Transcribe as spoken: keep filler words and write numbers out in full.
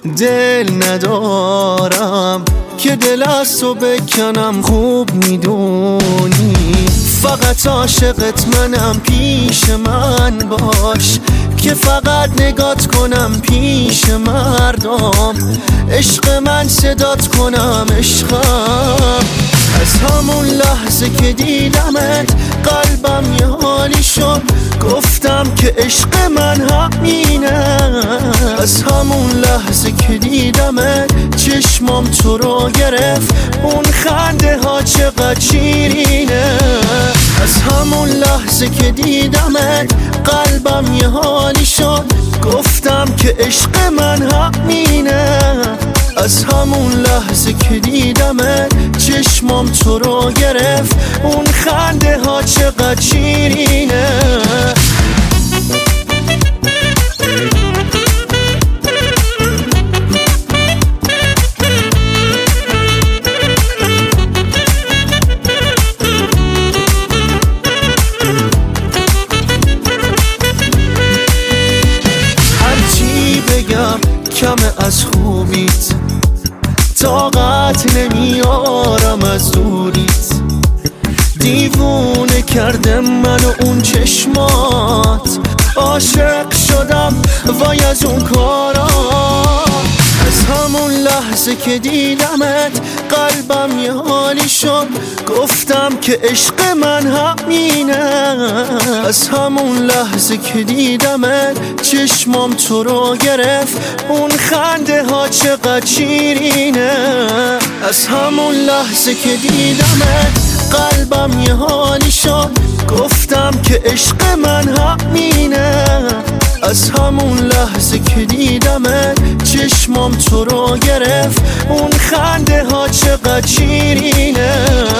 دل ندارم که دل از تو بکنم، خوب میدونی فقط عاشقت منم. پیش من باش که فقط نگات کنم پیش مردم، عشق من صدات کنم عشقم. از همون لحظه که دیدمت قلبم یه حالی شد، گفتم که عشق من همینه. از همون لحظه که دیدمت چشمام تو رو گرفت، اون خنده ها چقدر شیرینه. از همون لحظه که دیدمت قلبم یه حالی شد، گفتم که عشق من همینه. از همون لحظه که دیدمت چشمام تو رو گرفت، اون خنده ها چقدر شیرینه. هرچی بگم کمه از خوبیت، طاقت نمیارم از دوریت. دیوونه کرده منو اون چشمات، عاشق شدم وای از اون کارا. از همون لحظه که دیدمت قلبم یه حالی شد، گفتم که عشق من همینه. از همون لحظه که دیدمت چشمام تو رو گرفت، اون خنده ها چقدر شیرینه. از همون لحظه که دیدمت قلبم یه حالی شد، گفتم که عشق من همینه. از همون لحظه که دیدمت چشمام تو رو گرفت، اون خنده ها چقدر شیرینه.